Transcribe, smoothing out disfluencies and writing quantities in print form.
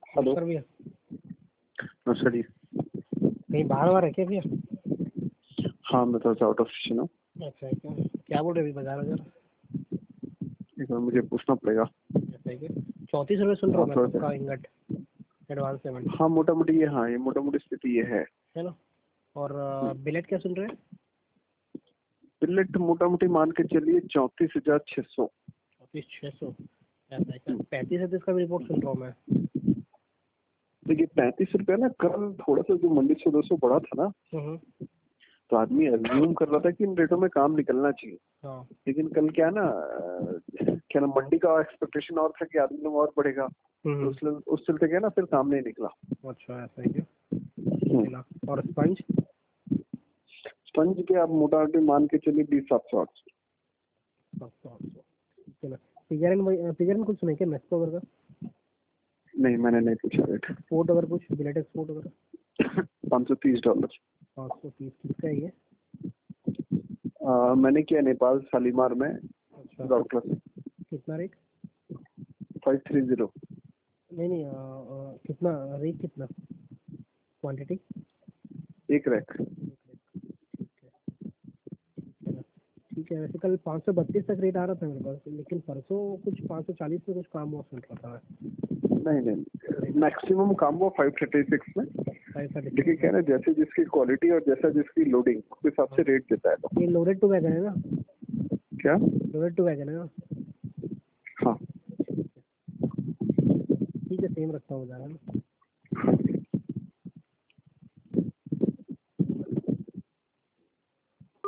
Hello. नमस्कार भैया। नमस्कार जी। कहीं बाहर वार है क्या भैया? हाँ, मैं थोड़ा सा आउट ऑफ स्टेशन हूँ। अच्छा है क्या? क्या बोल रहे अभी बाजार वजार? एक बार मुझे पूछना पड़ेगा। ऐसा है क्या? 34 रुपये सुन रहा हाँ हूँ मैं थोड़ा सा। पक्का इंगट एडवांस पेमेंट, हाँ मोटा मोटी ये, हाँ ये मोटा मोटी स्थिति ये है ना? और हम्म। बिलेट क्या सुन रहे हैं? बिलेट मोटा मोटी मान के चलिए 34,600। 34,600। ऐसा है क्या? 35 का भी रिपोर्ट सुन रहा हूँ मैं। देखिए 35 रुपया ना, कल थोड़ा सा जो मंडी से 200 बढ़ा था ना, हम्म। तो आदमी अज्यूम कर रहा था कि इन रेटों में काम निकलना चाहिए। हाँ। लेकिन कल क्या ना, क्या ना, मंडी का एक्सपेक्टेशन और था कि आदमी लोग और बढ़ेगा, तो उस चलते क्या ना, फिर काम नहीं निकला। अच्छा ऐसा है क्या? हम्म। है ना? और स्पंज? स्पंज के आप मोटा मोटी मान के चलिए 20,700-800। 700-800, ठीक है ना? फिगर में कुछ सुने क्या मेस्को वगैरह का? नहीं, मैंने नहीं पूछा रेट। एक्सपोर्ट अगर कुछ बिलेट एक्सपोर्ट वगैरह? $530। 530 किसका है ये? मैंने किया नेपाल शालीमार में, अच्छा, राउरकेला से। कितना रेट? 530। नहीं नहीं, कितना रेट, कितना क्वांटिटी? एक रैक। ठीक है, है ना? ठीक है। वैसे कल 532 तक रेट आ रहा था मेरे पास, लेकिन परसों कुछ 540 में कुछ काम हुआ सुन रहा था नहीं नहीं, मैक्सिमम काम हुआ 536 में। मैं। लेकिन क्या है ना, जैसे जिसकी क्वालिटी और जैसा जिसकी लोडिंग, उस हिसाब से रेट देता है तो। ये लोडेड टू वैगन है ना? क्या? लोडेड टू वैगन है ना? हाँ। ठीक है, सेम रखता हूँ ज़्यादा ना।